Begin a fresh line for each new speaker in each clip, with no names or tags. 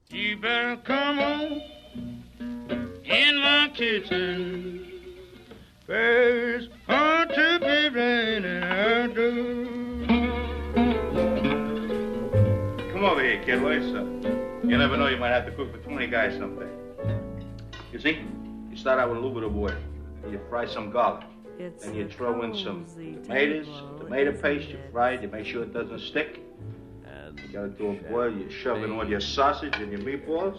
You better come on in my kitchen. First, ought to be raining out. Come over here, kid. What's up? You never know, you might have to cook for 20 guys someday. You see, you start out with a little bit of water. You fry some garlic. Then you throw in some tomatoes, tomato paste. You fry it. You make sure it doesn't stick. You got it to a boil. You shove in all your sausage and your meatballs.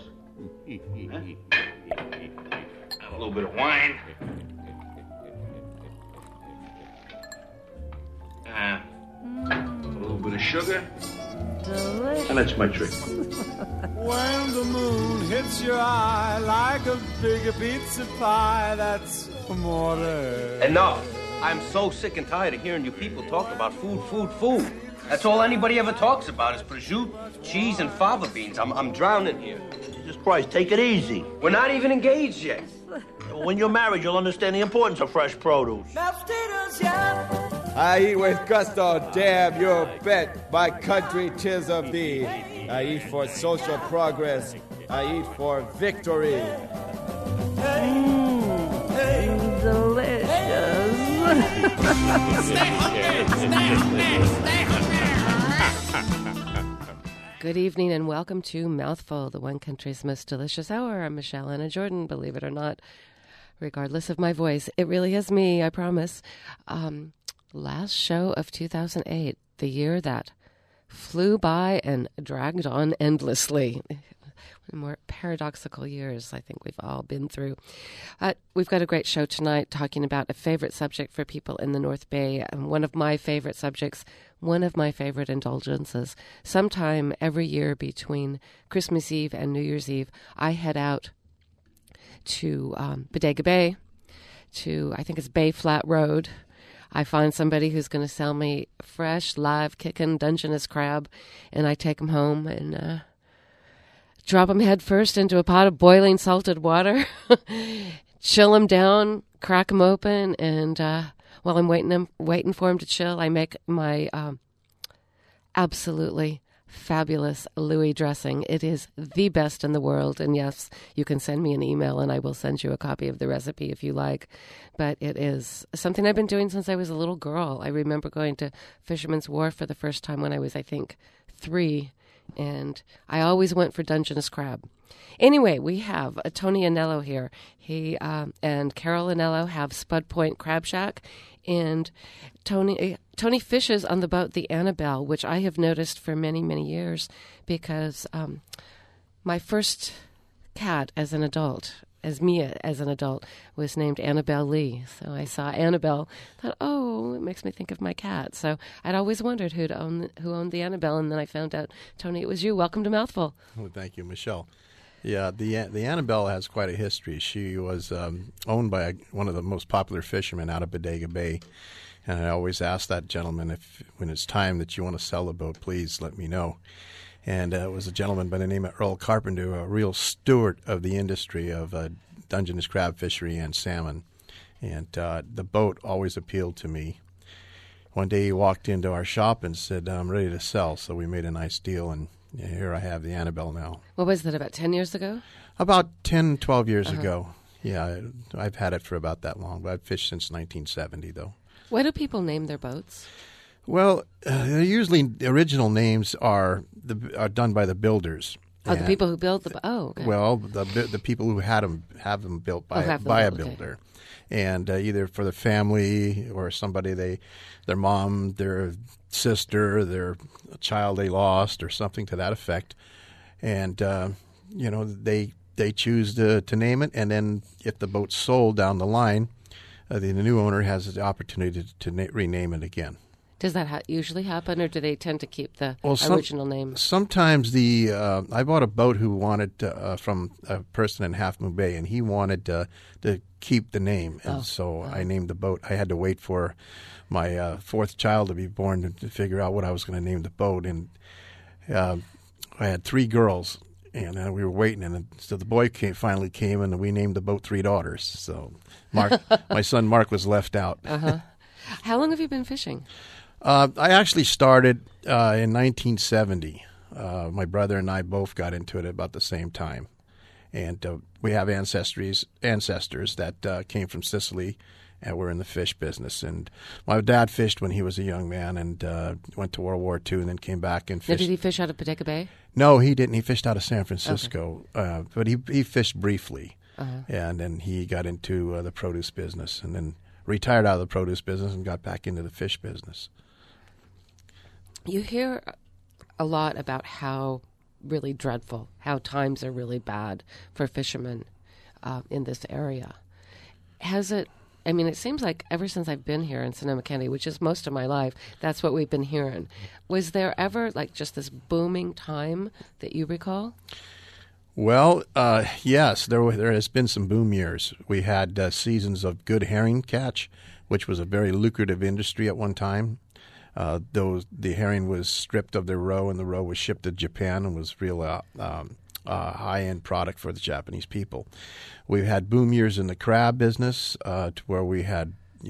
A little bit of wine. A little bit of sugar.
Delicious.
And that's my trick.
When the moon hits your eye like a big pizza pie, that's amore.
Enough. I'm so sick and tired of hearing you people talk about food, food, food. That's all anybody ever talks about is prosciutto, cheese, and fava beans. I'm drowning here.
Jesus Christ, take it easy.
We're not even engaged yet.
When you're married, you'll understand the importance of fresh produce.
I eat with gusto, damn you bet. My country, 'tis of thee. I eat for social progress. I eat for victory.
Good evening and welcome to Mouthful, the one country's most delicious hour. I'm Michelle Anna Jordan, believe it or not, regardless of my voice. It really is me, I promise. Last show of 2008, the year that flew by and dragged on endlessly. One of the more paradoxical years I think we've all been through. We've got a great show tonight talking about a favorite subject for people in the North Bay, and one of my favorite subjects, one of my favorite indulgences. Sometime every year between Christmas Eve and New Year's Eve, I head out to Bodega Bay, to, I think it's Bay Flat Road. I find somebody who's going to sell me fresh, live, kicking Dungeness crab, and I take them home and drop them head first into a pot of boiling salted water, chill them down, crack them open, and while I'm waiting for them to chill, I make my absolutely fabulous Louis dressing. It is the best in the world, and yes, you can send me an email and I will send you a copy of the recipe if you like, but it is something I've been doing since I was a little girl. I remember going to Fisherman's Wharf for the first time when I was, I think, 3, and I always went for Dungeness crab. Anyway, we have Tony Anello here. He and Carol Anello have Spud Point Crab Shack, and Tony fishes on the boat the Annabelle, which I have noticed for many, many years because my first cat as an adult, as Mia as an adult, was named Annabelle Lee. So I saw Annabelle, thought, oh, it makes me think of my cat. So I'd always wondered who owned the Annabelle, and then I found out, Tony, it was you. Welcome to Mouthful.
Well, thank you, Michelle. Yeah, the Annabelle has quite a history. She was owned by one of the most popular fishermen out of Bodega Bay, and I always ask that gentleman, if when it's time that you want to sell the boat, please let me know. And it was a gentleman by the name of Earl Carpenter, a real steward of the industry of Dungeness crab fishery and salmon. And the boat always appealed to me. One day he walked into our shop and said, I'm ready to sell, so we made a nice deal, and here I have the Annabelle now.
What was that, about 10 years ago?
About 10, 12 years ago. Yeah, I've had it for about that long, but I've fished since 1970, though.
Why do people name their boats?
Well, usually the original names are done by the builders.
Oh, the people who build the... Oh, okay.
Well, the people who have them built by a builder. Okay. And either for the family or somebody, their mom, their sister, their child they lost, or something to that effect. And, they choose to name it. And then if the boat's sold down the line, the new owner has the opportunity to rename it again.
Does that usually happen, or do they tend to keep the original name?
Sometimes I bought a boat who wanted from a person in Half Moon Bay, and he wanted to keep the name, and I named the boat. I had to wait for my fourth child to be born to figure out what I was going to name the boat, and I had 3 girls, and we were waiting, and so the boy finally came, and we named the boat 3 daughters. So my son Mark was left out.
How long have you been fishing?
I actually started in 1970. My brother and I both got into it about the same time. And we have ancestors that came from Sicily and were in the fish business. And my dad fished when he was a young man and went to World War II and then came back and fished.
Now, did he fish out of Bodega Bay?
No, he didn't. He fished out of San Francisco. Okay. But he fished briefly. And then he got into the produce business and then retired out of the produce business and got back into the fish business.
You hear a lot about how really dreadful, how times are really bad for fishermen in this area. Has it, I mean, it seems like ever since I've been here in Sonoma County, which is most of my life, that's what we've been hearing. Was there ever like just this booming time that you recall?
Well, yes, there has been some boom years. We had seasons of good herring catch, which was a very lucrative industry at one time. The herring was stripped of their roe, and the roe was shipped to Japan and was real high-end product for the Japanese people. We've had boom years in the crab business to where we had,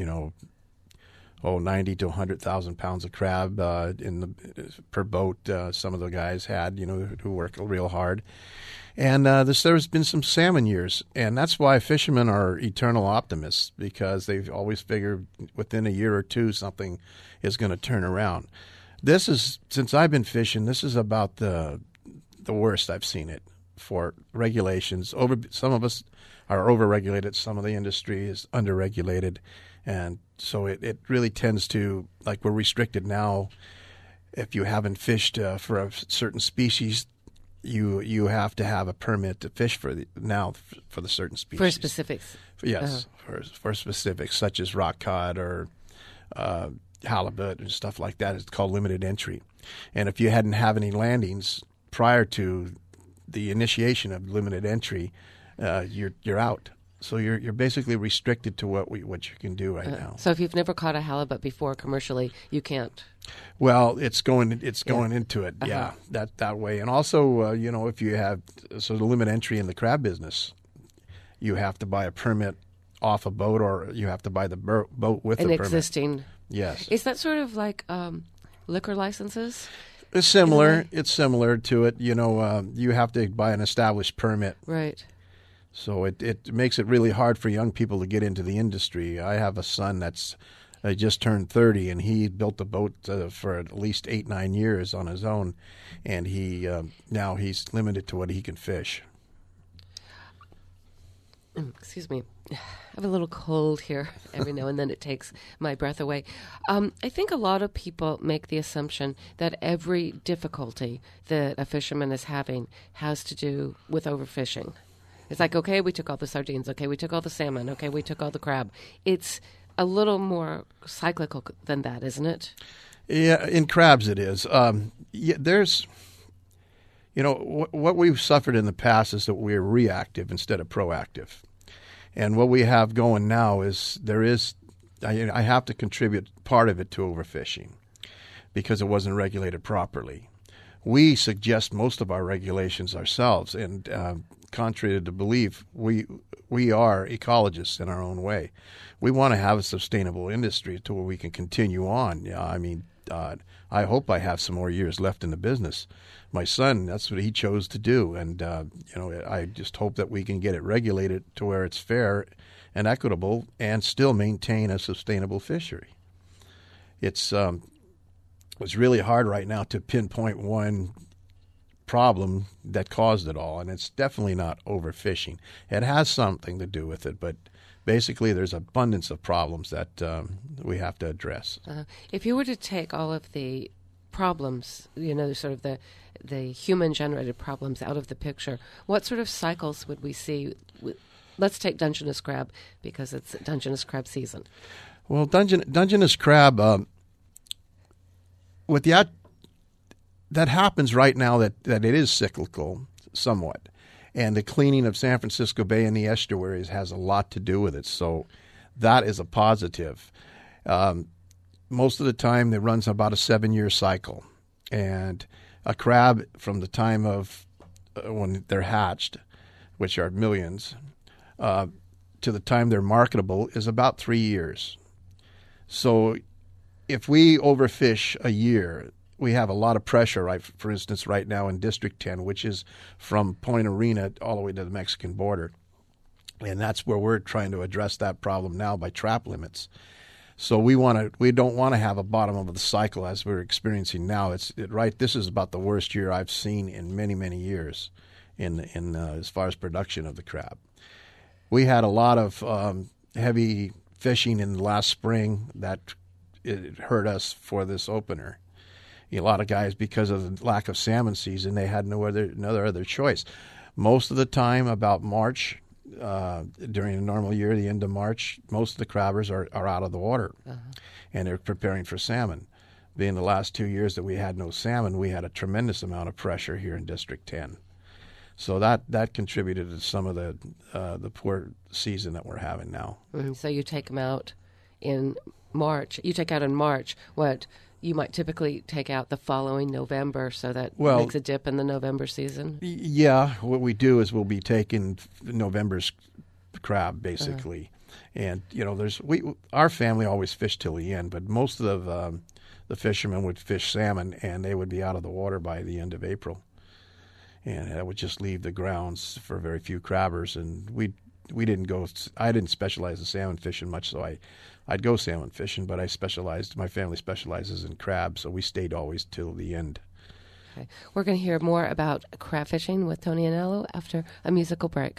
90 to 100,000 pounds of crab per boat. Some of the guys had, who work real hard. And there's been some salmon years, and that's why fishermen are eternal optimists, because they always figure within a year or two something is going to turn around. Since I've been fishing, this is about the worst I've seen it for regulations. Some of us are overregulated, some of the industry is underregulated, and so it really tends to, like, we're restricted now. If you haven't fished for a certain species, you have to have a permit to fish for the certain species.
For specifics.
Yes, for specifics such as rock cod or halibut and stuff like that. It's called limited entry. And if you hadn't have any landings prior to the initiation of limited entry, you're out. So you're basically restricted to what you can do right now.
So if you've never caught a halibut before commercially, you can't.
Well, it's going into it, yeah, that way. And also, if you have the limit entry in the crab business, you have to buy a permit off a boat, or you have to buy the boat with the permit.
An existing.
Yes.
Is that sort of like liquor licenses?
It's similar. It's similar to it. You have to buy an established permit.
Right.
So it makes it really hard for young people to get into the industry. I have a son that's just turned 30, and he built a boat for at least 8-9 years on his own, and now he's limited to what he can fish.
Excuse me. I have a little cold here. Every now and then it takes my breath away. I think a lot of people make the assumption that every difficulty that a fisherman is having has to do with overfishing. It's like, okay, we took all the sardines. Okay, we took all the salmon. Okay, we took all the crab. It's a little more cyclical than that, isn't it?
Yeah, in crabs it is. There's, what we've suffered in the past is that we're reactive instead of proactive. And what we have going now is I have to contribute part of it to overfishing because it wasn't regulated properly. We suggest most of our regulations ourselves, and contrary to belief, we are ecologists in our own way. We want to have a sustainable industry to where we can continue on. I hope I have some more years left in the business. My son, that's what he chose to do, and I just hope that we can get it regulated to where it's fair and equitable and still maintain a sustainable fishery. It's really hard right now to pinpoint one problem that caused it all, and it's definitely not overfishing. It has something to do with it, but basically there's abundance of problems that we have to address.
If you were to take all of the problems, sort of the human-generated problems out of the picture, what sort of cycles would we see? Let's take Dungeness crab, because it's Dungeness crab season.
Well, Dungeness crab, that happens right now that it is cyclical somewhat. And the cleaning of San Francisco Bay and the estuaries has a lot to do with it. So that is a positive. Most of the time, it runs about a 7-year cycle. And a crab, from the time of when they're hatched, which are millions, to the time they're marketable is about 3 years. So if we overfish a year, we have a lot of pressure, right? For instance, right now in District 10, which is from Point Arena all the way to the Mexican border. And that's where we're trying to address that problem now by trap limits. So we don't want to have a bottom of the cycle as we're experiencing now. This is about the worst year I've seen in many, many years in as far as production of the crab. We had a lot of heavy fishing in the last spring that it hurt us for this opener. A lot of guys, because of the lack of salmon season, they had no other choice. Most of the time, about March, during a normal year, the end of March, most of the crabbers are out of the water, and they're preparing for salmon. Being the last 2 years that we had no salmon, we had a tremendous amount of pressure here in District 10. So that contributed to some of the poor season that we're having now.
Mm-hmm. So you take them out in March. You take out in March what you might typically take out the following November, so that makes a dip in the November season?
Yeah, what we do is we'll be taking November's crab, basically. And, our family always fished till the end, but most of the fishermen would fish salmon, and they would be out of the water by the end of April. And that would just leave the grounds for very few crabbers. And I didn't specialize in salmon fishing much, so I'd go salmon fishing, but my family specializes in crab, so we stayed always till the end.
Okay. We're going to hear more about crab fishing with Tony Anello after a musical break.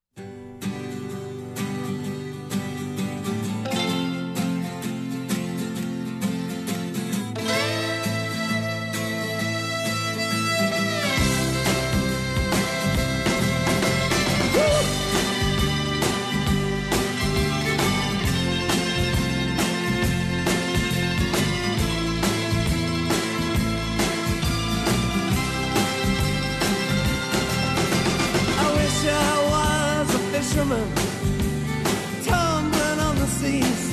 Tumbling on the seas,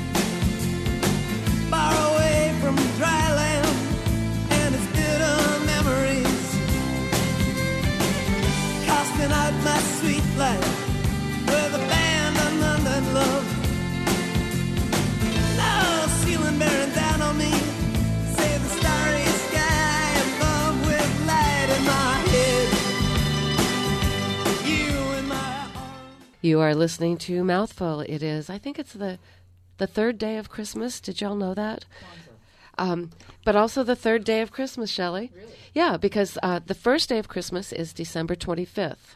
far away from dry land and its bitter memories, casting out my sweet life with a band of London love. Now ceiling bearing down on me, say the starry sky above with light in my head.
You are listening to Mouthful. It is, I think it's the third day of Christmas. Did y'all know that? But also the third day of Christmas, Shelley. Really? Yeah, because the first day of Christmas is December 25th.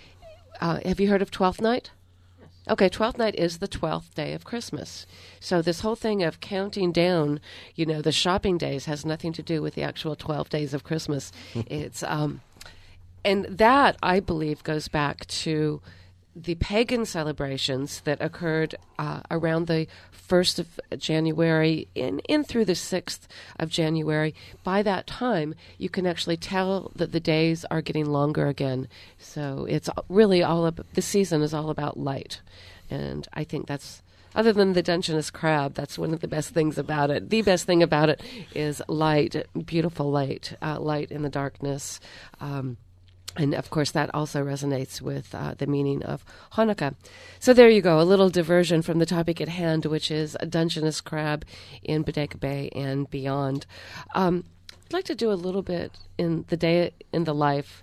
Have you heard of Twelfth Night? Yes. Okay, Twelfth Night is the 12th day of Christmas. So this whole thing of counting down, the shopping days has nothing to do with the actual 12 days of Christmas. It's and that, I believe, goes back to the pagan celebrations that occurred around the 1st of January in through the 6th of January. By that time, you can actually tell that the days are getting longer again. So it's really the season is all about light. And I think that's, other than the Dungeness crab, that's one of the best things about it. The best thing about it is light, beautiful light, light in the darkness. And, of course, that also resonates with the meaning of Hanukkah. So there you go, a little diversion from the topic at hand, which is a Dungeness crab in Bodega Bay and beyond. I'd like to do a little bit in the life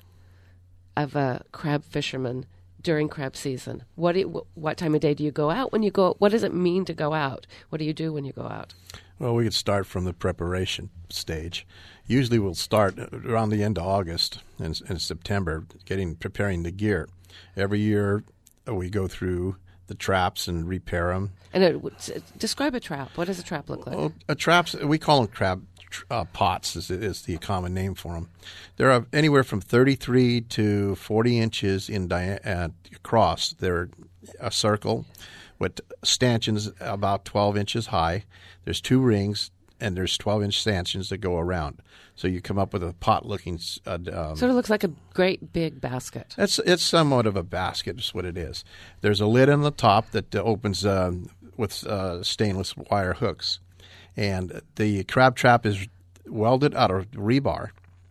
of a crab fisherman during crab season. What time of day do you go out when you go? What does it mean to go out? What do you do when you go out?
Well, we could start from the preparation stage. Usually we'll start around the end of August and September preparing the gear. Every year we go through the traps and repair them.
And describe a trap. What does a trap look like?
Well, traps, we call them crab pots is the common name for them. They're anywhere from 33 to 40 inches in across. They're a circle with stanchions about 12 inches high. There's 2 rings, and there's 12-inch stanchions that go around. So you come up with a pot-looking... sort
of looks like a great big basket.
It's somewhat of a basket is what it is. There's a lid on the top that opens with stainless wire hooks. And the crab trap is welded out of rebar,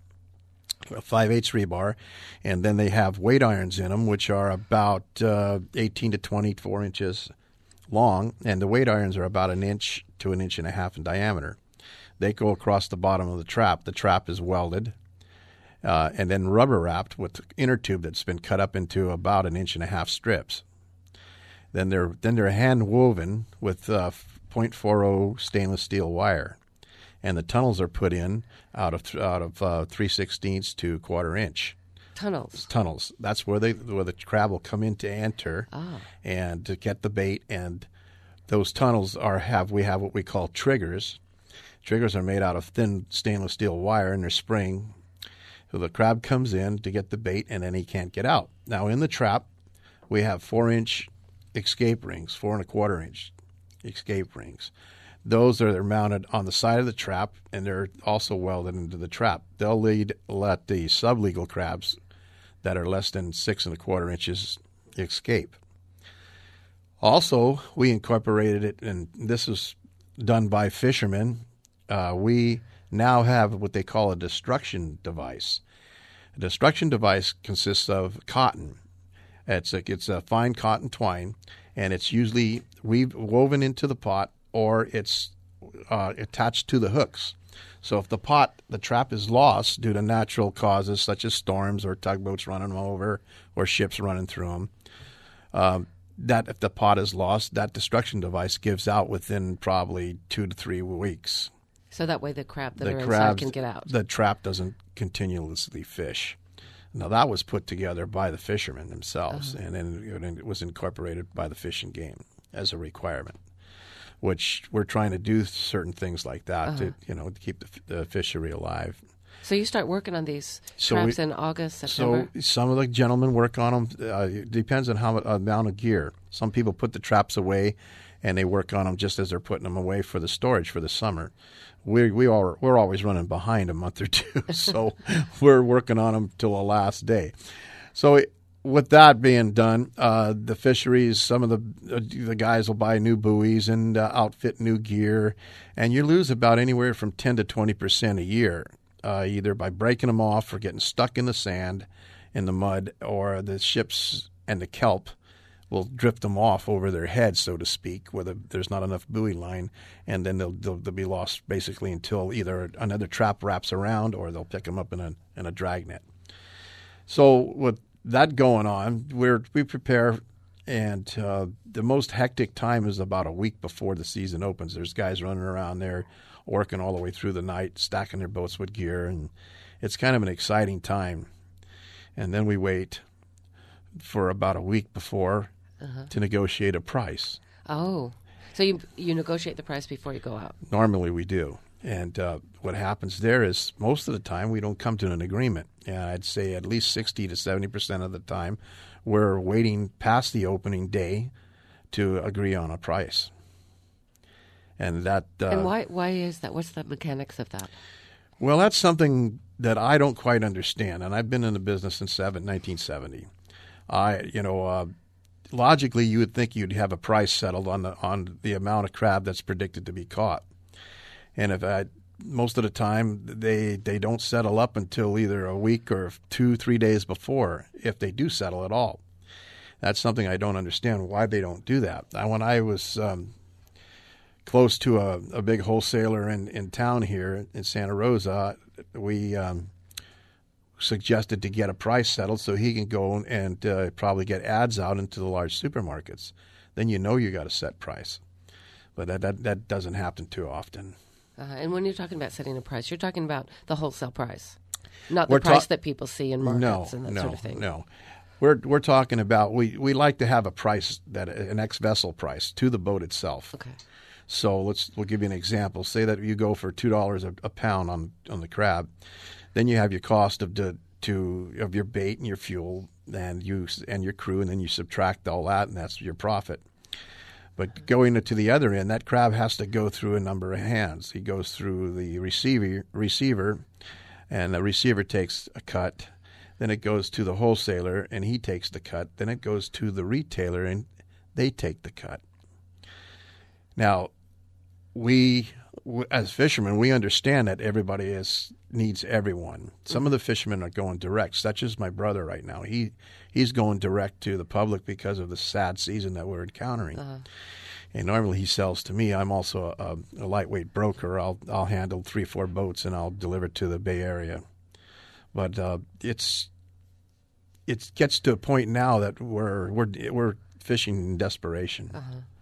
a 5/8 rebar, and then they have weight irons in them, which are about 18 to 24 inches long, and the weight irons are about 1 inch to 1.5 inches in diameter. They go across the bottom of the trap. The trap is welded and then rubber wrapped with inner tube that's been cut up into about 1.5 inch strips. Then they're hand woven with 0.40 stainless steel wire, and the tunnels are put in out of 3/16 to 1/4 inch. Tunnels. That's where the crab will come in to enter and to get the bait. And those tunnels we have what we call triggers. Triggers are made out of thin stainless steel wire, and they're spring. So the crab comes in to get the bait, and then he can't get out. Now in the trap, we have 4-inch escape rings, 4 1/4 inch escape rings. They're mounted on the side of the trap, and they're also welded into the trap. They'll let the sublegal crabs that are less than 6 1/4 inches escape. Also, we incorporated it, and this is done by fishermen. We now have what they call a destruction device. A destruction device consists of cotton. It's a fine cotton twine, and it's usually woven into the pot, or it's attached to the hooks. So if the trap is lost due to natural causes such as storms or tugboats running them over or ships running through them, that if the pot is lost, that destruction device gives out within probably 2 to 3 weeks.
So that way the crab that are inside can get out.
The trap doesn't continuously fish. Now, that was put together by the fishermen themselves, and then it was incorporated by the Fish and Game as a requirement, which we're trying to do certain things like that to keep the fishery alive.
So you start working on these traps in August, September?
So some of the gentlemen work on them. It depends on how amount of gear. Some people put the traps away, and they work on them just as they're putting them away for the storage for the summer. We're always running behind a month or two, so we're working on them till the last day. So with that being done, the fisheries, some of the guys will buy new buoys and outfit new gear, and you lose about anywhere from 10 to 20% a year, either by breaking them off or getting stuck in the sand, in the mud, or the ships and the kelp will drift them off over their heads, so to speak, where there's not enough buoy line, and then they'll be lost basically until either another trap wraps around or they'll pick them up in a dragnet. So with that going on, we prepare, and the most hectic time is about a week before the season opens. There's guys running around there working all the way through the night, stacking their boats with gear, and it's kind of an exciting time. And then we wait for about a week before to negotiate a price.
Oh, so you negotiate the price before you go out?
Normally we do. And what happens there is most of the time we don't come to an agreement. I'd say at least 60 to 70% of the time we're waiting past the opening day to agree on a price. And that.
And why is that? What's the mechanics of that?
Well, that's something that I don't quite understand, and I've been in the business since 1970. Logically, you would think you'd have a price settled on the amount of crab that's predicted to be caught, and most of the time they don't settle up until either a week or 2-3 days before, if they do settle at all. That's something I don't understand why they don't do that. When I was close to a big wholesaler in town here in Santa Rosa, we suggested to get a price settled so he can go and probably get ads out into the large supermarkets. Then you got a set price. But that doesn't happen too often.
And when you're talking about setting a price, you're talking about the wholesale price, not the price that people see in markets and that sort of thing.
No. We're talking about, we like to have a price, an ex-vessel price to the boat itself.
Okay.
So we'll give you an example. Say that you go for $2 a pound on the crab. Then you have your cost of your bait and your fuel and your crew, and then you subtract all that, and that's your profit. But going to the other end, that crab has to go through a number of hands. He goes through the receiver, and the receiver takes a cut. Then it goes to the wholesaler, and he takes the cut. Then it goes to the retailer, and they take the cut. Now, we, as fishermen, we understand that everybody needs everyone. Some of the fishermen are going direct, such as my brother right now. He's going direct to the public because of the sad season that we're encountering. And normally he sells to me. I'm also a lightweight broker. I'll handle 3-4 boats and I'll deliver to the Bay Area. But it gets to a point now that we're fishing in desperation.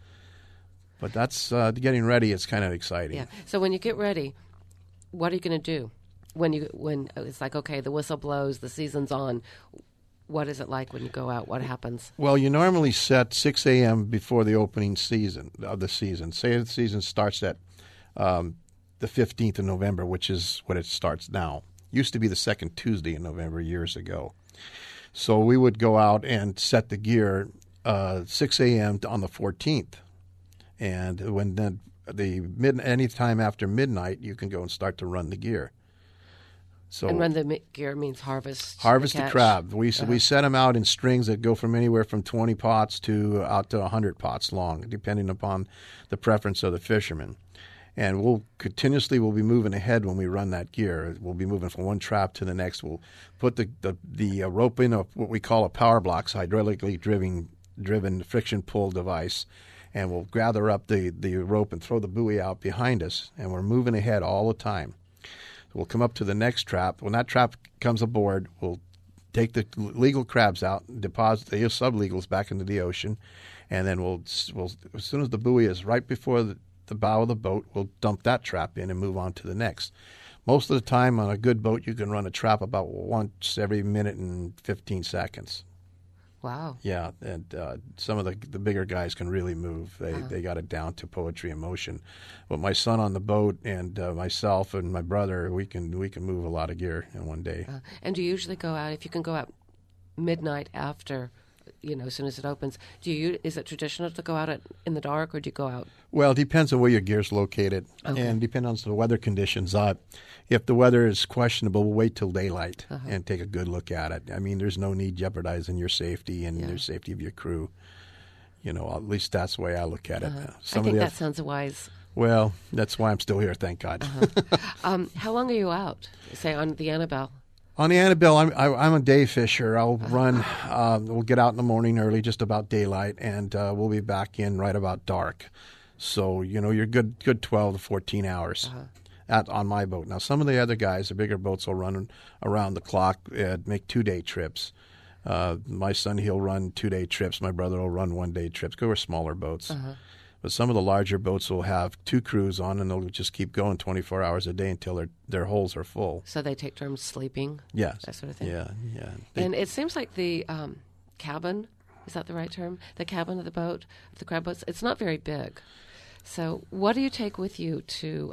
But that's getting ready. It's kind of exciting.
Yeah. So when you get ready, what are you going to do? When it's like, okay, the whistle blows, the season's on. What is it like when you go out? What happens?
Well, you normally set 6 a.m. before the opening season of the season. Say the season starts at the 15th of November, which is when it starts now. Used to be the second Tuesday in November years ago. So we would go out and set the gear 6 a.m. on the 14th. And when any time after midnight, you can go and start to run the gear. So,
and run the gear means harvest
the crab. We set them out in strings that go from anywhere from 20 pots to out to 100 pots long, depending upon the preference of the fisherman. And we'll be moving ahead when we run that gear. We'll be moving from one trap to the next. We'll put the rope in what we call a power blocks, hydraulically driven friction pull device, and we'll gather up the rope and throw the buoy out behind us. And we're moving ahead all the time. We'll come up to the next trap. When that trap comes aboard, we'll take the legal crabs out, deposit the sublegals back into the ocean, and then we'll as soon as the buoy is right before the bow of the boat, we'll dump that trap in and move on to the next. Most of the time on a good boat, you can run a trap about once every minute and 15 seconds.
Wow.
Yeah, and some of the bigger guys can really move. They got it down to poetry and motion. But my son on the boat and myself and my brother, we can move a lot of gear in one day.
And do you usually go out, if you can go out midnight after, as soon as it opens, is it traditional to go out in the dark, or do you go out?
Well, it depends on where your gear's located, and depends on the weather conditions. If the weather is questionable, we'll wait till daylight and take a good look at it. I mean, there's no need jeopardizing your safety and your safety of your crew. At least that's the way I look at it.
I think that sounds wise.
Well, that's why I'm still here, thank God.
How long are you out, say, on the Annabelle?
On the Annabelle, I'm a day fisher. I'll run. We'll get out in the morning early, just about daylight, and we'll be back in right about dark. So you're good 12 to 14 hours on my boat. Now some of the other guys, the bigger boats, will run around the clock, make 2-day trips. My son, he'll run 2-day trips. My brother will run 1-day trips. Go with smaller boats. But some of the larger boats will have 2 crews on, and they'll just keep going 24 hours a day until their holes are full.
So they take turns sleeping?
Yes.
That sort of thing?
Yeah.
And it seems like the cabin, is that the right term? The cabin of the boat, the crab boats, it's not very big. So what do you take with you to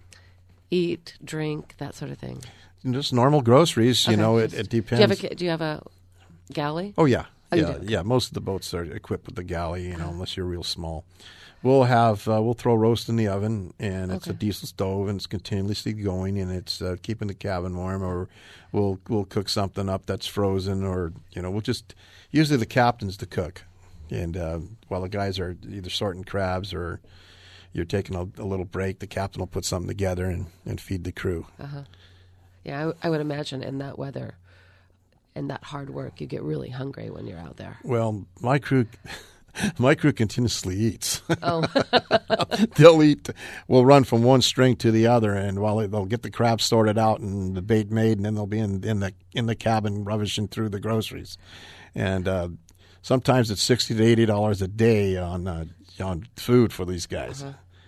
eat, drink, that sort of thing?
Just normal groceries, it depends.
Do you have a galley?
Oh, yeah.
Oh,
yeah. Most of the boats are equipped with the galley, unless you're real small. We'll throw roast in the oven, and it's a diesel stove, and it's continuously going, and it's keeping the cabin warm. Or we'll cook something up that's frozen, or we'll just usually the captain's the cook, and while the guys are either sorting crabs or you're taking a little break, the captain will put something together and feed the crew.
Yeah, I would imagine in that weather and that hard work, you get really hungry when you're out there.
Well, my crew continuously eats.
Oh.
They'll eat. We'll run from one string to the other, and while they'll get the crabs sorted out and the bait made, and then they'll be in the cabin rummaging through the groceries. And sometimes it's $60 to $80 a day on food for these guys.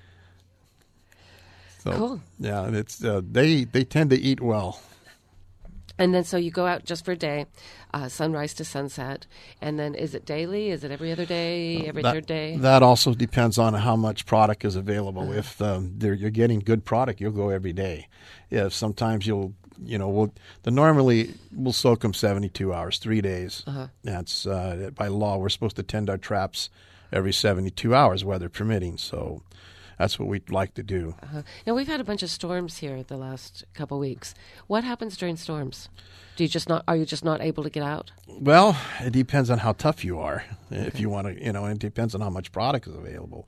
So,
cool.
Yeah, it's they tend to eat well.
And then so you go out just for a day, sunrise to sunset, and then is it daily? Is it every other day, every third day? That
also depends on how much product is available. If you're getting good product, you'll go every day. If sometimes normally we'll soak them 72 hours, 3 days. That's by law. We're supposed to tend our traps every 72 hours, weather permitting. So that's what we'd like to do.
Now, we've had a bunch of storms here the last couple of weeks. What happens during storms? Are you just not able to get out?
Well, it depends on how tough you are. If you want to, and it depends on how much product is available.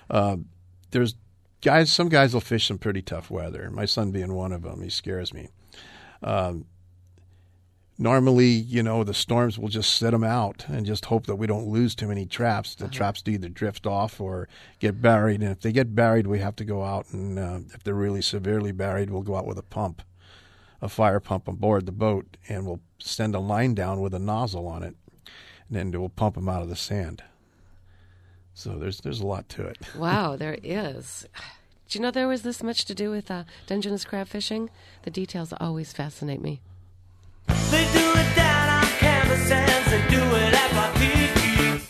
Some guys will fish some pretty tough weather. My son being one of them, he scares me. Normally, you know, the storms will just sit them out and just hope that we don't lose too many traps. The traps either drift off or get buried. And if they get buried, we have to go out and if they're really severely buried, we'll go out with a fire pump on board the boat, and we'll send a line down with a nozzle on it, and then we'll pump them out of the sand. So there's a lot to it.
Wow, there is. Did you know there was this much to do with Dungeness crab fishing? The details always fascinate me.
They do it down on canvas sands, they do it at Waikiki.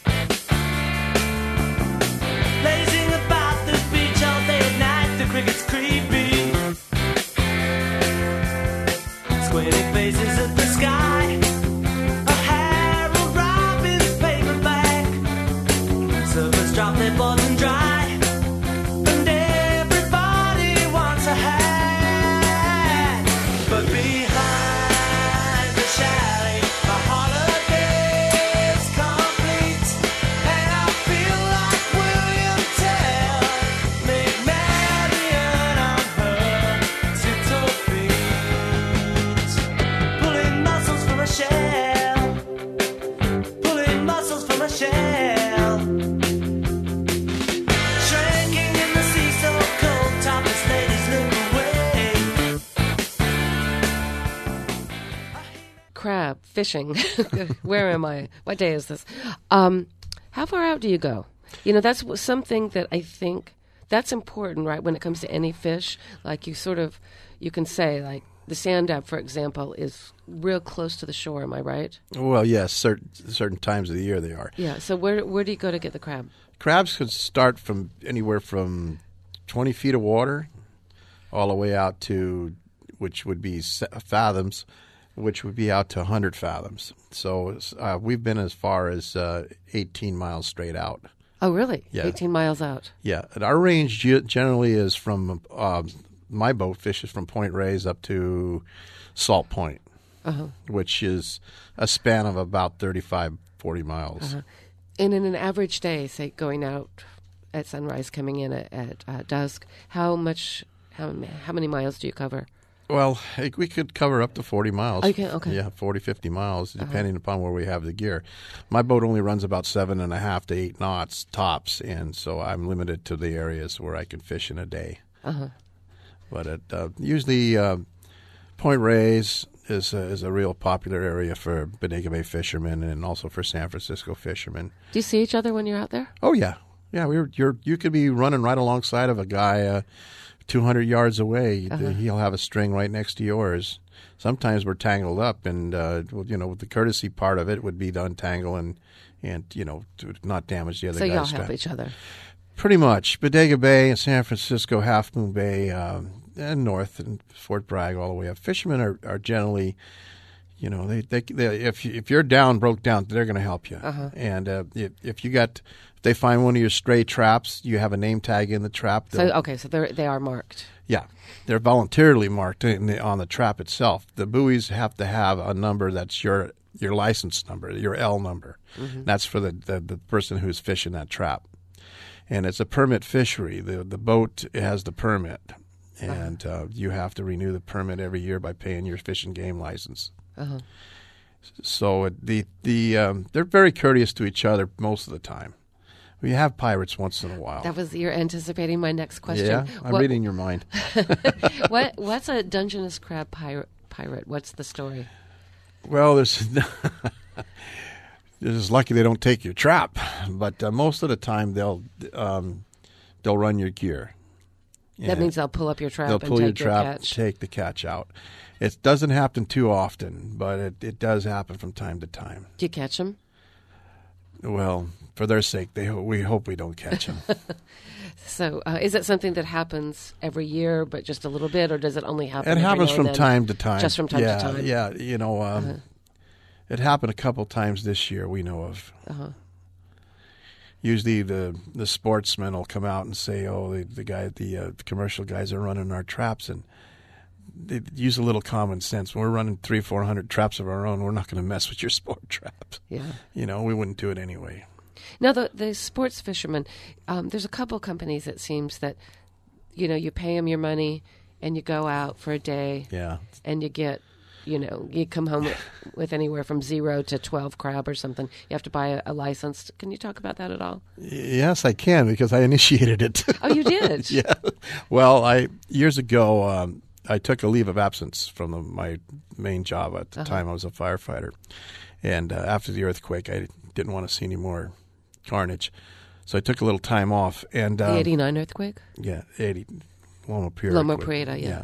Lazing about the beach all day and night, the cricket's creepy. Squinting faces at the sky, a Harold Robbins paperback. Surfers drop their boards and dry, and everybody wants a hat. But behind the chalet, my holiday's complete, and I feel like William Tell, made Marion on her tiptoe feet, pulling mussels from a shell, pulling mussels from a shell, shrinking in the sea so cold, topless ladies look away.
Crab fishing. Where am I? What day is this? How far out do you go? You know, that's something that I think that's important, right? When it comes to any fish, like you can say, like the sand dab, for example, is real close to the shore. Am I right?
Well, yes, certain times of the year they are.
Yeah. So where do you go to get the crab?
Crabs could start from anywhere from 20 feet of water all the way out to, which would be fathoms, which would be out to 100 fathoms. So we've been as far as 18 miles straight out.
Oh, really?
Yeah.
18 miles out.
Yeah. And our range generally is from, my boat fishes from Point Reyes up to Salt Point, which is a span of about 35, 40 miles.
And in an average day, say going out at sunrise, coming in at dusk, how many miles do you cover?
Well, we could cover up to 40 miles.
Okay.
Yeah, 40, 50 miles, depending upon where we have the gear. My boat only runs about 7.5 to 8 knots tops, and so I'm limited to the areas where I can fish in a day. But usually Point Reyes is a real popular area for Bodega Bay fishermen and also for San Francisco fishermen.
Do you see each other when you're out there?
Oh, yeah. Yeah, you could be running right alongside of a guy 200 yards away. He'll have a string right next to yours. Sometimes we're tangled up, and the courtesy part of it would be to untangle and to not damage the other guy's
So y'all
strap.
help each other.
Pretty much. Bodega Bay, San Francisco, Half Moon Bay, and north, and Fort Bragg all the way up. Fishermen are generally, they if you're broke down, they're going to help you. And if they find one of your stray traps, you have a name tag in the trap.
So they are marked.
Yeah, they're voluntarily marked on the trap itself. The buoys have to have a number that's your license number, your L number. That's for the person who's fishing that trap. And it's a permit fishery. The boat has the permit, and you have to renew the permit every year by paying your fish and game license. So they're very courteous to each other most of the time. We have pirates once in a while.
You're anticipating my next question.
Yeah, I'm reading your mind.
What's a Dungeness crab pirate? What's the story?
Well, there's it's lucky they don't take your trap, but most of the time they'll run your gear.
That means they'll pull up your trap.
They'll pull your
take
trap,
catch.
take the catch out. It doesn't happen too often, but it does happen from time to time.
Do you catch them?
Well, for their sake, we hope we don't catch them.
So, is it something that happens every year, but just a little bit, or does it only happen?
It happens from
then?
time to time.
Just from time to time.
Yeah, it happened a couple times this year. We know of. Usually, the sportsmen will come out and say, "Oh, the commercial guys are running our traps," and they use a little common sense. When we're running 300-400 traps of our own, we're not going to mess with your sport traps.
Yeah.
We wouldn't do it anyway.
Now, the sports fishermen, there's a couple companies, it seems, that, you pay them your money and you go out for a day.
Yeah.
And you get You come home with anywhere from 0 to 12 crab or something. You have to buy a license. Can you talk about that at all?
Yes, I can, because I initiated it.
Oh, you did?
Yeah. Well, years ago, I took a leave of absence from my main job. At the time, I was a firefighter. And after the earthquake, I didn't want to see any more carnage. So I took a little time off. And
the 89 earthquake?
Yeah, 80. Loma Prieta.
Loma Prieta, yeah.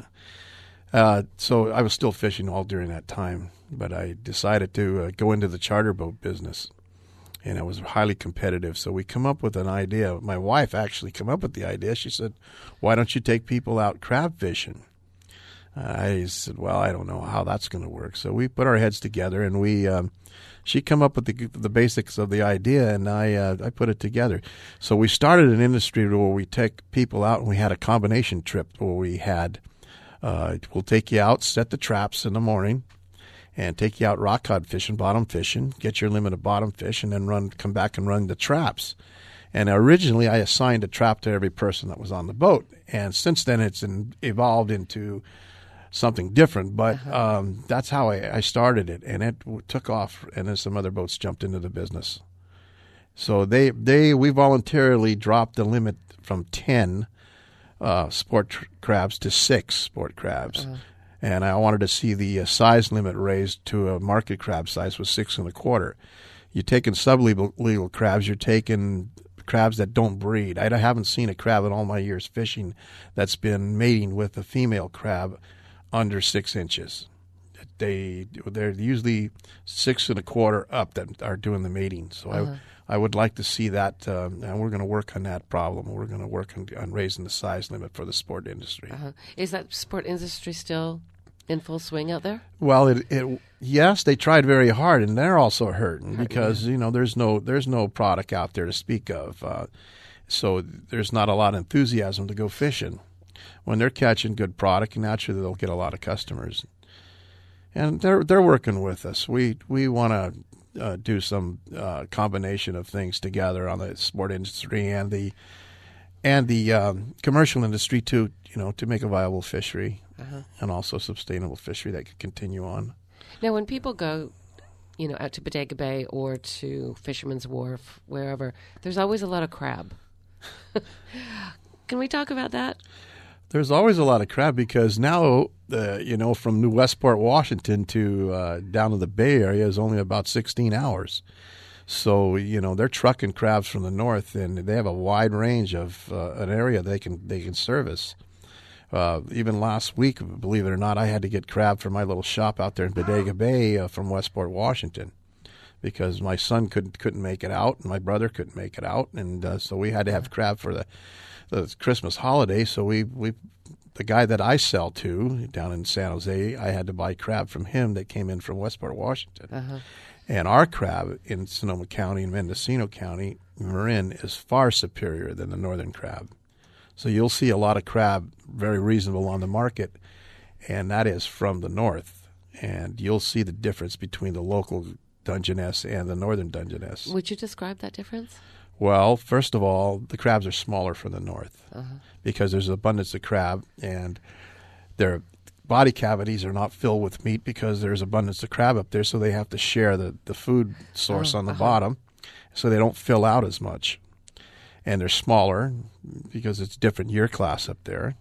So I was still fishing all during that time, but I decided to go into the charter boat business, and it was highly competitive. So we come up with an idea. My wife actually came up with the idea. She said, "Why don't you take people out crab fishing?" I said, "Well, I don't know how that's going to work." So we put our heads together, and she come up with the basics of the idea, and I put it together. So we started an industry where we take people out, and we had a combination trip where we had. We'll take you out, set the traps in the morning, and take you out rock cod fishing, bottom fishing, get your limit of bottom fish, and then come back and run the traps. And originally, I assigned a trap to every person that was on the boat. And since then, it's evolved into something different. But that's how I started it, and it took off. And then some other boats jumped into the business. So we voluntarily dropped the limit from 10 sport crabs to 6 sport crabs. And I wanted to see the size limit raised to a market crab size was 6 1/4. You're taking sublegal crabs. You're taking crabs that don't breed. I haven't seen a crab in all my years fishing that's been mating with a female crab under 6 inches. They're usually 6 1/4 up that are doing the mating. So I would like to see that, and we're going to work on that problem. We're going to work on raising the size limit for the sport industry.
Is that sport industry still in full swing out there?
Well, yes, they tried very hard, and they're also hurting because there's no product out there to speak of. So there's not a lot of enthusiasm to go fishing. When they're catching good product, naturally they'll get a lot of customers, and they're working with us. We want to. Do some combination of things together on the sport industry and the commercial industry to make a viable fishery and also sustainable fishery that could continue on.
Now, when people go, out to Bodega Bay or to Fisherman's Wharf, wherever, there's always a lot of crab. Can we talk about that?
There's always a lot of crab because now, from New Westport, Washington to down to the Bay Area is only about 16 hours. So, they're trucking crabs from the north, and they have a wide range of an area they can service. Even last week, believe it or not, I had to get crab for my little shop out there in Bodega Bay from Westport, Washington, because my son couldn't make it out, and my brother couldn't make it out, and so we had to have crab for the Christmas holiday. So the guy that I sell to down in San Jose, I had to buy crab from him that came in from Westport, Washington. And our crab in Sonoma County and Mendocino County, Marin, is far superior than the northern crab. So you'll see a lot of crab very reasonable on the market, and that is from the north. And you'll see the difference between the local Dungeness and the northern Dungeness.
Would you describe that difference?
Well, first of all, the crabs are smaller from the north because there's abundance of crab, and their body cavities are not filled with meat because there's abundance of crab up there, so they have to share the food source on the bottom, so they don't fill out as much. And they're smaller because it's different year class up there.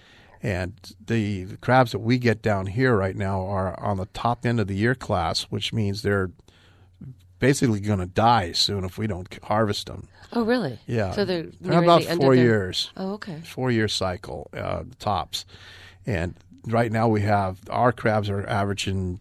And the crabs that we get down here right now are on the top end of the year class, which means they're basically going to die soon if we don't harvest them.
Oh, really?
Yeah.
So they're
about 4 years.
Oh, okay.
4-year cycle, tops. And right now our crabs are averaging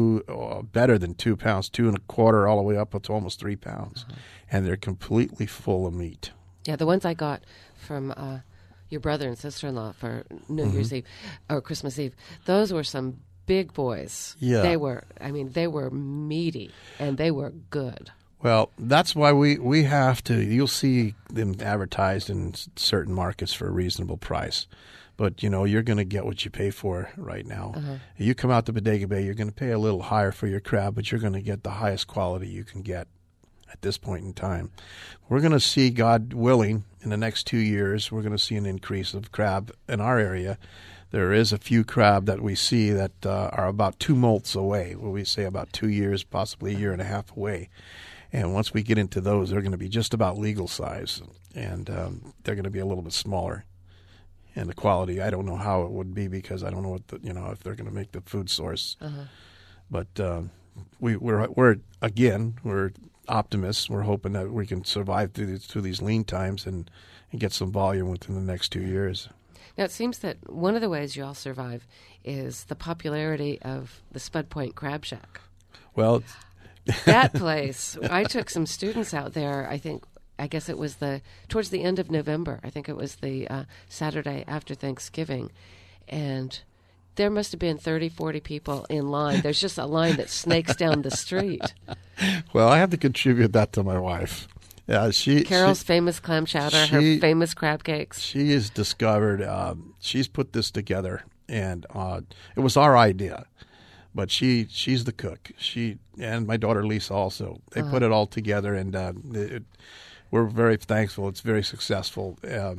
better than 2 pounds, 2 1/4, all the way up to almost 3 pounds. And they're completely full of meat.
Yeah, the ones I got from your brother and sister-in-law for New Year's Eve or Christmas Eve, those were some big boys.
Yeah.
They were meaty, and they were good.
Well, that's why we have to, you'll see them advertised in certain markets for a reasonable price. But, you're going to get what you pay for right now. You come out to Bodega Bay, you're going to pay a little higher for your crab, but you're going to get the highest quality you can get at this point in time. We're going to see, God willing, in the next 2 years, we're going to see an increase of crab in our area There is a few crab that we see that are about 2 molts away, where we say about 2 years, possibly a year and a half away. And once we get into those, they're going to be just about legal size, and they're going to be a little bit smaller. And the quality, I don't know how it would be because I don't know what if they're going to make the food source. But we're optimists. We're hoping that we can survive through these lean times and get some volume within the next 2 years.
Now, it seems that one of the ways you all survive is the popularity of the Spud Point Crab Shack.
Well,
that place, I took some students out there, I guess it was towards the end of November. I think it was the Saturday after Thanksgiving. And there must have been 30, 40 people in line. There's just a line that snakes down the street.
Well, I have to contribute that to my wife. Yeah,
Carol's famous clam chowder, her famous crab cakes.
She has discovered, she's put this together, and it was our idea. But she's the cook. She and my daughter Lisa also. They put it all together, and we're very thankful. It's very successful.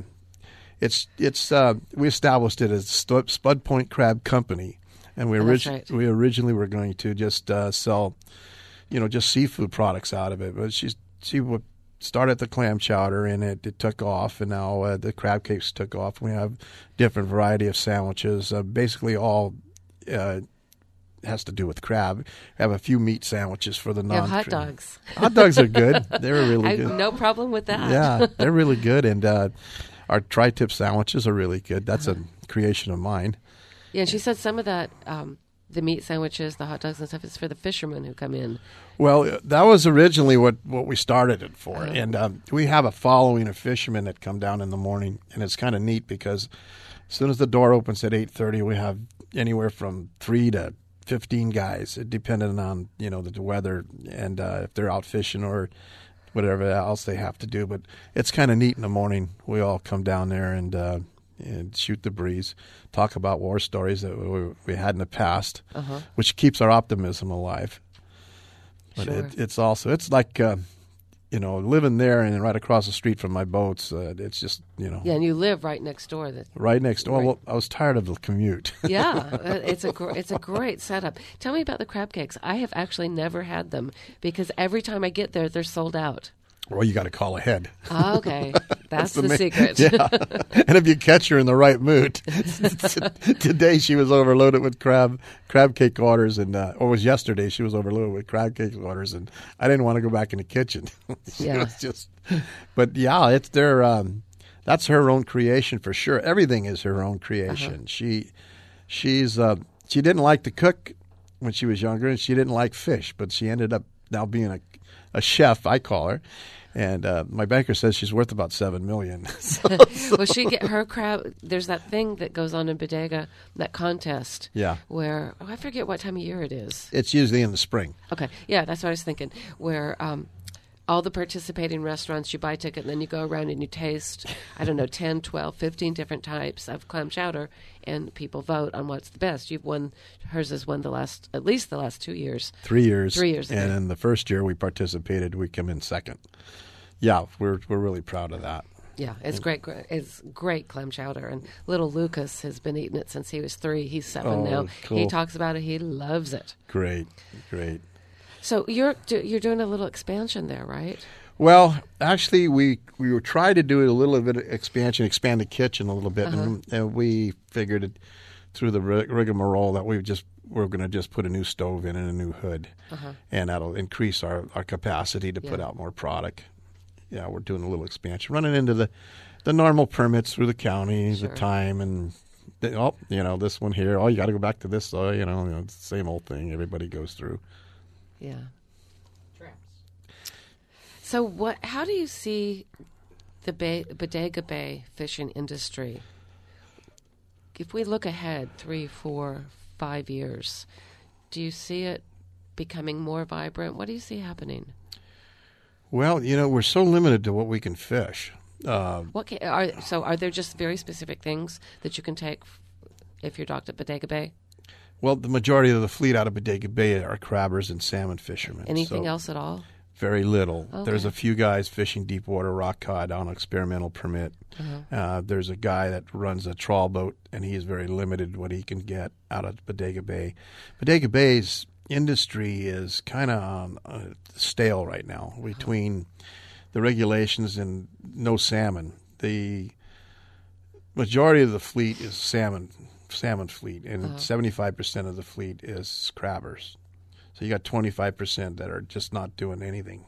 We established it as Spud Point Crab Company, and we originally were going to just sell, just seafood products out of it. But she would started the clam chowder, and it took off, and now the crab cakes took off. We have different variety of sandwiches, basically all has to do with crab. We have a few meat sandwiches for the non.
Hot dogs.
Hot dogs are good. They're really good.
No problem with that.
Yeah, they're really good, and our tri-tip sandwiches are really good. That's a creation of mine.
Yeah, and she said some of that, the meat sandwiches, the hot dogs and stuff, is for the fishermen who come in.
Well, that was originally what we started it for. And we have a following of fishermen that come down in the morning, and it's kind of neat because as soon as the door opens at 8:30, we have anywhere from 3 to 15 guys, depending on, the weather and if they're out fishing or whatever else they have to do. But it's kind of neat in the morning. We all come down there and shoot the breeze, talk about war stories that we had in the past, which keeps our optimism alive. But
sure.
it's like, living there and right across the street from my boats, it's just,
Yeah, and you live right next door.
Right next door. Right. Well, I was tired of the commute.
Yeah, it's a great setup. Tell me about the crab cakes. I have actually never had them because every time I get there, they're sold out.
Well, you got to call ahead.
Oh, okay. That's the secret.
Yeah. And if you catch her in the right mood. Today she was overloaded with crab cake orders, or was yesterday she was overloaded with crab cake orders, and I didn't want to go back in the kitchen.
Yeah.
But yeah, it's that's her own creation for sure. Everything is her own creation. She didn't like to cook when she was younger, and she didn't like fish, but she ended up now being a chef, I call her. And my banker says she's worth about $7 million.
Well, she get her crab. There's that thing that goes on in Bodega, that contest.
Yeah.
Where I forget what time of year it is.
It's usually in the spring.
Okay. Yeah, that's what I was thinking. Where all the participating restaurants, you buy a ticket, and then you go around and you taste, 10, 12, 15 different types of clam chowder, and people vote on what's the best. You've won. Hers has won at least the last 2 years.
3 years.
3 years.
And in the first year we participated, we come in second. Yeah, we're really proud of that.
Yeah, it's great. It's great clam chowder, and little Lucas has been eating it since he was 3. He's 7 now.
Cool.
He talks about it. He loves it.
Great.
So you're doing a little expansion there, right?
Well, actually, we were trying to do a little bit of expansion, expand the kitchen a little bit, and we figured through the rigmarole that we're going to just put a new stove in and a new hood, and that'll increase our capacity to put out more product. Yeah, we're doing a little expansion, running into the normal permits through the county, the time, and this one here. Oh, you got to go back to this. It's the same old thing everybody goes through.
Yeah. So how do you see the Bodega Bay fishing industry? If we look ahead 3, 4, 5 years, do you see it becoming more vibrant? What do you see happening?
Well, we're so limited to what we can fish.
Are there just very specific things that you can take if you're docked at Bodega Bay?
Well, the majority of the fleet out of Bodega Bay are crabbers and salmon fishermen.
Anything else at all?
Very little.
Okay.
There's a few guys fishing deep water rock cod on experimental permit. There's a guy that runs a trawl boat, and he is very limited what he can get out of Bodega Bay. Bodega Bay's industry is kind of stale right now between the regulations and no salmon. The majority of the fleet is salmon fleet, and 75% of the fleet is crabbers. So you got 25% that are just not doing anything.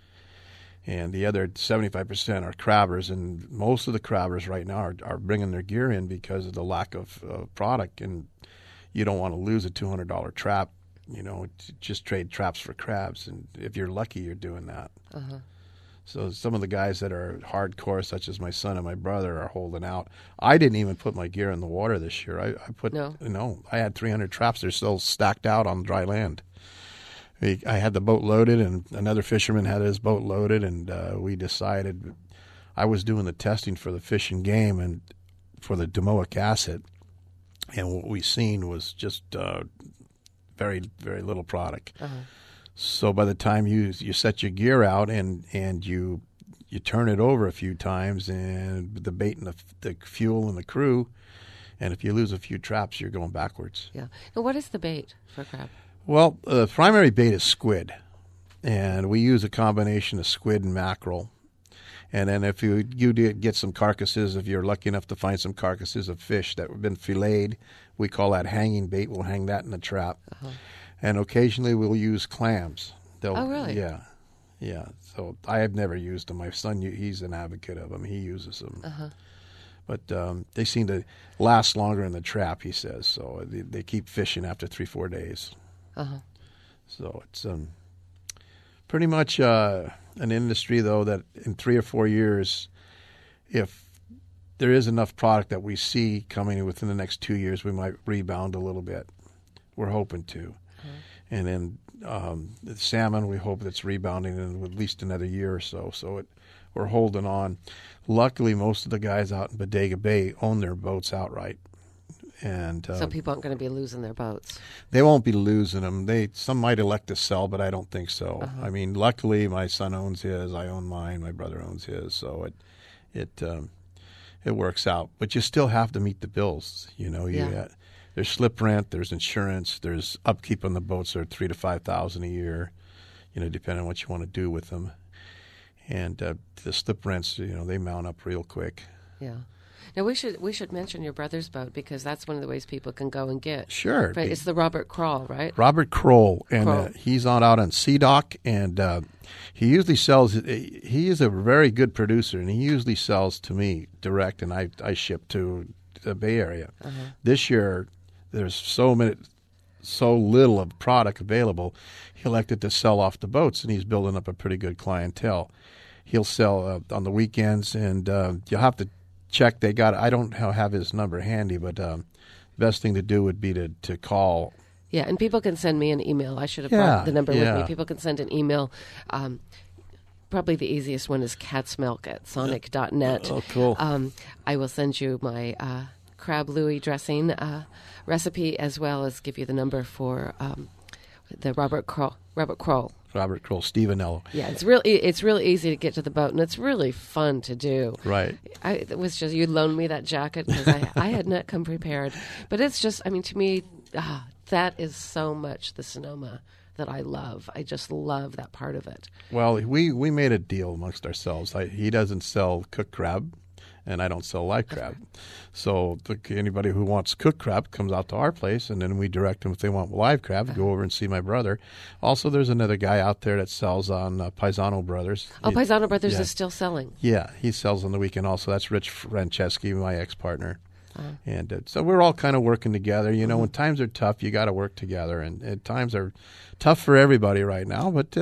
And the other 75% are crabbers, and most of the crabbers right now are bringing their gear in because of the lack of product, and you don't want to lose a $200 trap, just trade traps for crabs, and if you're lucky, you're doing that. So some of the guys that are hardcore, such as my son and my brother, are holding out. I didn't even put my gear in the water this year. I had 300 traps. They're still stacked out on dry land. I had the boat loaded, and another fisherman had his boat loaded, and we decided. I was doing the testing for the Fish and Game and for the domoic acid, and what we seen was just very, very little product. So by the time you set your gear out and you turn it over a few times, and the bait and the fuel and the crew, and if you lose a few traps, you're going backwards.
Yeah. Now, what is the bait for crab?
Well, the primary bait is squid, and we use a combination of squid and mackerel. And then if you did get some carcasses, if you're lucky enough to find some carcasses of fish that have been filleted, we call that hanging bait. We'll hang that in the trap. And occasionally we'll use clams.
Oh, really?
Yeah. Yeah. So I have never used them. My son, he's an advocate of them. He uses them. But they seem to last longer in the trap, he says. So they keep fishing after 3-4 days. So it's pretty much an industry, though, that in 3 or 4 years, if there is enough product that we see coming within the next 2 years, we might rebound a little bit. We're hoping to. And then the salmon, we hope that's rebounding in at least another year or so. So we're holding on. Luckily, most of the guys out in Bodega Bay own their boats outright. And
so people aren't going to be losing their boats.
They won't be losing them. Some might elect to sell, but I don't think so. I mean, luckily, my son owns his. I own mine. My brother owns his. So it works out. But you still have to meet the bills. There's slip rent. There's insurance. There's upkeep on the boats. Are $3,000 to $5,000 a year. Depending on what you want to do with them. And the slip rents, they mount up real quick.
Yeah. Now, we should mention your brother's boat, because that's one of the ways people can go and get.
Sure.
Right? It's the Robert Kroll, right?
Robert Kroll. And he's out on Sea Dock, and he usually sells. He is a very good producer, and he usually sells to me direct, and I ship to the Bay Area. This year, there's so little of product available, he elected to sell off the boats, and he's building up a pretty good clientele. He'll sell on the weekends, and you'll have to check. I don't have his number handy, but the best thing to do would be to call.
Yeah, and people can send me an email. I should have brought the number with me. People can send an email. Probably the easiest one is catsmilk@sonic.net.
Oh, cool.
I will send you my crab Louis dressing recipe, as well as give you the number for the Robert Kroll. Robert Kroll,
Stevenello.
Yeah, it's really easy to get to the boat, and it's really fun to do.
Right.
It was just, you loaned me that jacket because I had not come prepared. But it's just, to me, that is so much the Sonoma that I love. I just love that part of it.
Well, we made a deal amongst ourselves. He doesn't sell cooked crab, and I don't sell live crab. So anybody who wants cooked crab comes out to our place, and then we direct them if they want live crab, go over and see my brother. Also, there's another guy out there that sells on Paisano Brothers.
Oh, Paisano Brothers is still selling.
Yeah, he sells on the weekend also. That's Rich Franceschi, my ex-partner. And so we're all kind of working together. When times are tough, you got to work together. And times are tough for everybody right now, but,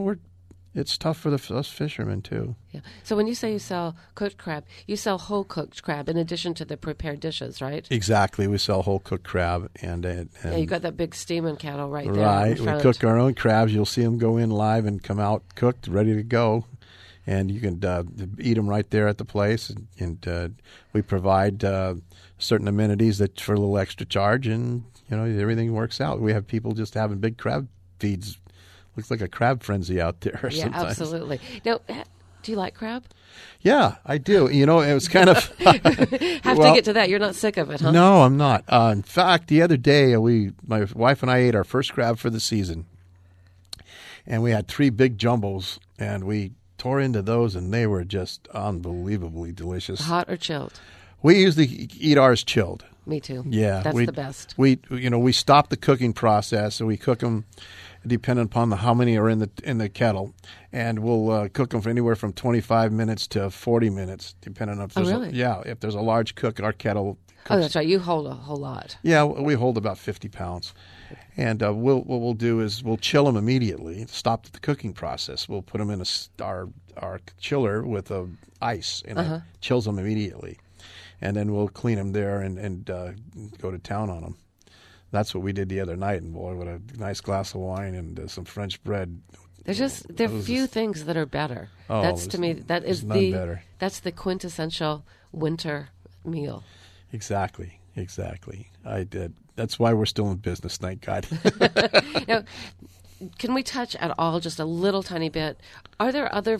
it's tough for us fishermen, too.
Yeah. So when you say you sell cooked crab, you sell whole cooked crab in addition to the prepared dishes, right?
Exactly. We sell whole cooked crab. And
you got that big steaming kettle right there.
Right. We cook our own crabs. You'll see them go in live and come out cooked, ready to go. And you can eat them right there at the place. And we provide certain amenities that for a little extra charge, and everything works out. We have people just having big crab feeds looks like a crab frenzy out there.
Yeah,
sometimes.
absolutely. Now, do you like crab?
Yeah, I do. You know, it was kind of
Have to get to that. You're not sick of it, huh?
No, I'm not. In fact, the other day, my wife and I ate our first crab for the season, and we had 3 big jumbos, and we tore into those, and they were just unbelievably delicious.
Hot or chilled?
We usually eat ours chilled.
Me too.
Yeah,
that's the best.
We stop the cooking process, and we cook them depending upon how many are in the kettle, and we'll cook them for anywhere from 25 minutes to 40 minutes, depending on if there's
really?
if there's a large cook, our kettle cooks.
Oh, that's right. You hold a whole lot.
Yeah, we hold about 50 pounds. And what we'll do is we'll chill them immediately, stop the cooking process. We'll put them in our chiller with ice, and it chills them immediately. And then we'll clean them there and go to town on them. That's what we did the other night. And boy, with a nice glass of wine and some French bread.
There are few things that are better.
Oh,
that's to me that's the quintessential winter meal.
Exactly. I did. That's why we're still in business, thank God.
Now, can we touch at all, just a little tiny bit? Are there other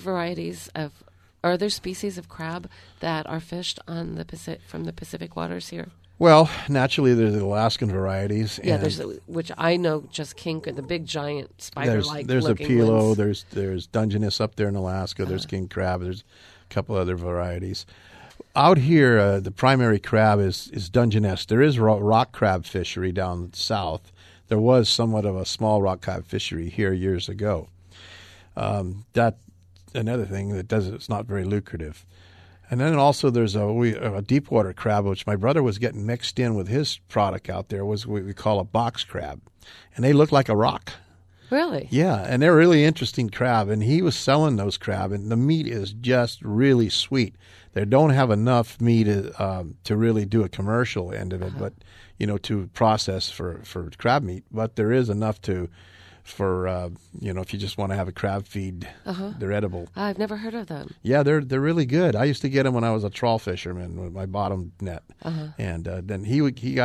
species of crab that are fished on from the Pacific waters here?
Well, naturally, there's the Alaskan varieties.
Yeah, which I know just the big giant spider-like.
There's a
looking
Pilo.
ones.
There's Dungeness up there in Alaska. There's king crab. There's a couple other varieties. Out here, the primary crab is Dungeness. There is rock crab fishery down south. There was somewhat of a small rock crab fishery here years ago. That's another thing it's not very lucrative. And then also there's a deep water crab, which my brother was getting mixed in with his product out there, was what we call a box crab. And they look like a rock.
Really?
Yeah, and they're really interesting crab. And he was selling those crab, and the meat is just really sweet. They don't have enough meat to really do a commercial end of it, but to process for crab meat. But there is enough for if you just want to have a crab feed, they're edible.
I've never heard of them.
Yeah, they're really good. I used to get them when I was a trawl fisherman with my bottom net, and then he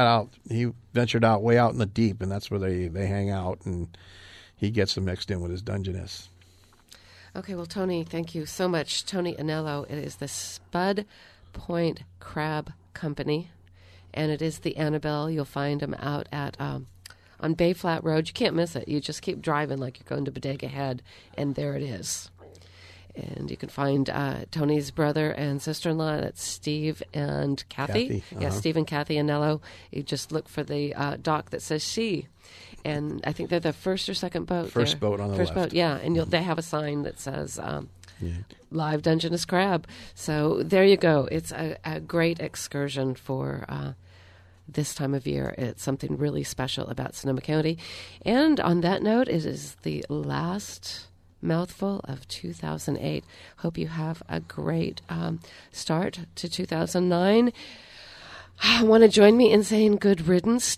ventured out way out in the deep, and that's where they hang out, and he gets them mixed in with his Dungeness.
Okay, well, Tony, thank you so much. Tony Anello, it is the Spud Point Crab Company, and it is the Annabelle. You'll find them out at on Bay Flat Road. You can't miss it. You just keep driving like you're going to Bodega Head, and there it is. And you can find Tony's brother and sister-in-law. That's Steve and Kathy. Yeah, Steve and Kathy Anello. You just look for the dock that says she. And I think they're the first or second boat.
First boat on the left.
First boat, yeah. And they have a sign that says Live Dungeness Crab. So there you go. It's a great excursion for this time of year. It's something really special about Sonoma County. And on that note, it is the last mouthful of 2008. Hope you have a great start to 2009. Want to join me in saying good riddance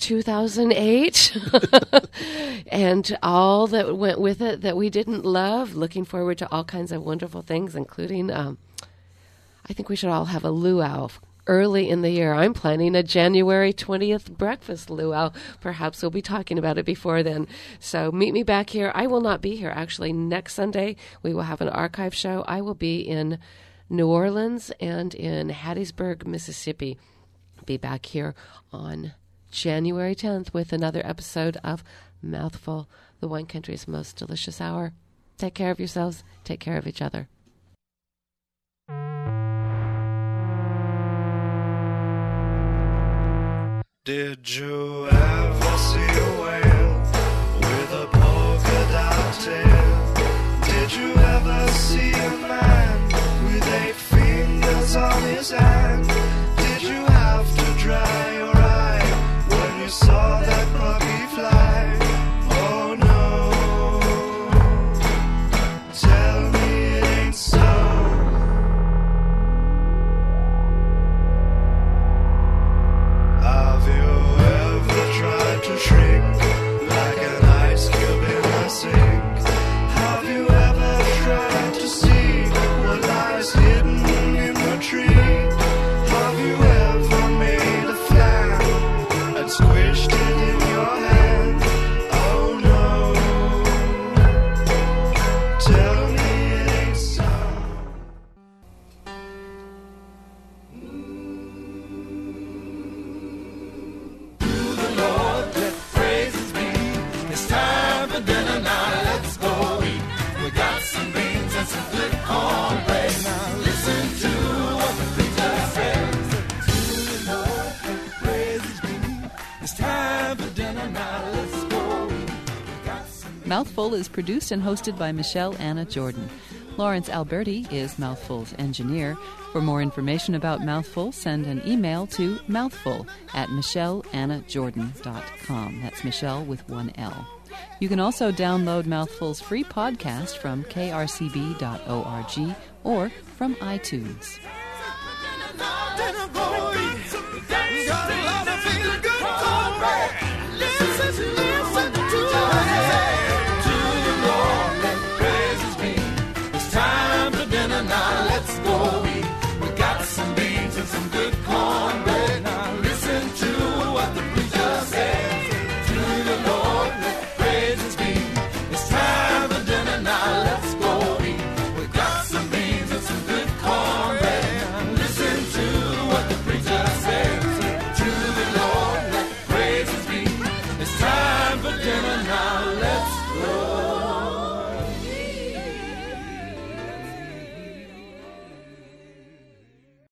2008 and all that went with it that we didn't love. Looking forward to all kinds of wonderful things, including I think we should all have a luau early in the year. I'm planning a January 20th breakfast luau. Perhaps we'll be talking about it before then. So meet me back here. I will not be here. Actually, next Sunday we will have an archive show. I will be in New Orleans and in Hattiesburg, Mississippi. Be back here on January 10th with another episode of Mouthful, the Wine Country's most delicious hour. Take care of yourselves. Take care of each other.
Did you ever see a whale with a polka dot tail? Did you ever see a man with 8 fingers on his hand? Did you have to dry your eye when you saw that puppy fly? Oh no, tell me it ain't so. Have you ever tried to shrink like an ice cube in a sink? Have you ever tried to see what lies hidden in the tree?
Mouthful is produced and hosted by Michelle Anna Jordan. Lawrence Alberti is Mouthful's engineer. For more information about Mouthful, send an email to mouthful@michelleannajordan.com. That's Michelle with one L. You can also download Mouthful's free podcast from krcb.org or from iTunes.
Listen.